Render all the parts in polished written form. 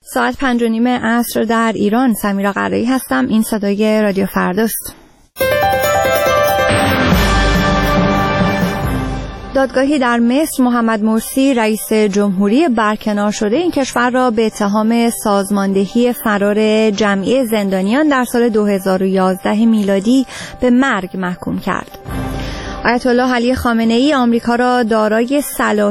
ساعت 5:30 عصر در ایران. سمیرا قرایی هستم. این صدای رادیو فرداست. دادگاهی در مصر محمد مرسی رئیس جمهوری برکنار شده این کشور را به اتهام سازماندهی فرار جمعی زندانیان در سال 2011 میلادی به مرگ محکوم کرد. آیت الله علی خامنه ای آمریکا را دارای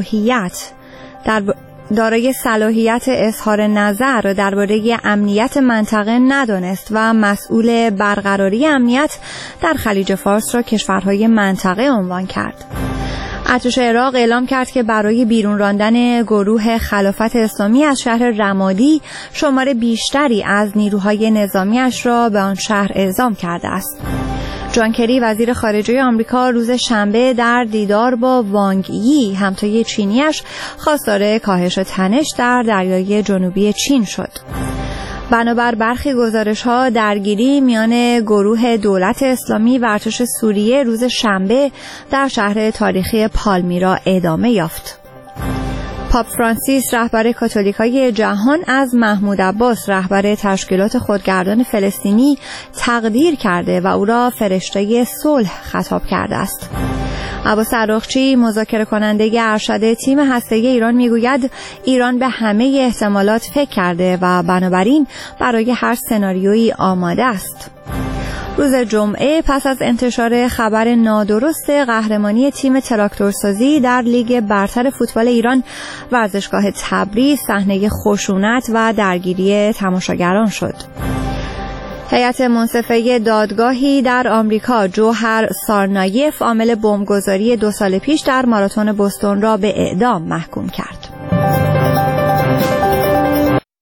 صلاحیت اظهار نظر درباره امنیت منطقه ندانست و مسئول برقراری امنیت در خلیج فارس را کشورهای منطقه عنوان کرد. ارتش عراق اعلام کرد که برای بیرون راندن گروه خلافت اسلامی از شهر رمادی شمار بیشتری از نیروهای نظامیش را به آن شهر اعزام کرده است. جان کری وزیر خارجه آمریکا روز شنبه در دیدار با وانگ یی همتای چینیش خواستار کاهش تنش در دریای جنوبی چین شد. بنابر برخی گزارش‌ها درگیری میان گروه دولت اسلامی و ارتش سوریه روز شنبه در شهر تاریخی پالمیرا ادامه یافت. پاپ فرانسیس رهبر کاتولیکای جهان از محمود عباس رهبر تشکیلات خودگردان فلسطینی تقدیر کرده و او را فرشته صلح خطاب کرده است. عباس عراقچی مذاکره کننده ارشد تیم هسته‌ای ایران میگوید ایران به همه احتمالات فکر کرده و بنابراین برای هر سناریویی آماده است. روز جمعه پس از انتشار خبر نادرست قهرمانی تیم تراکتورسازی در لیگ برتر فوتبال ایران، ورزشگاه تبریز صحنه خشونت و درگیری تماشاگران شد. هیئت منصفه دادگاهی در آمریکا جوهر سارنایف عامل بمبگذاری 2 سال پیش در ماراتن بوستون را به اعدام محکوم کرد.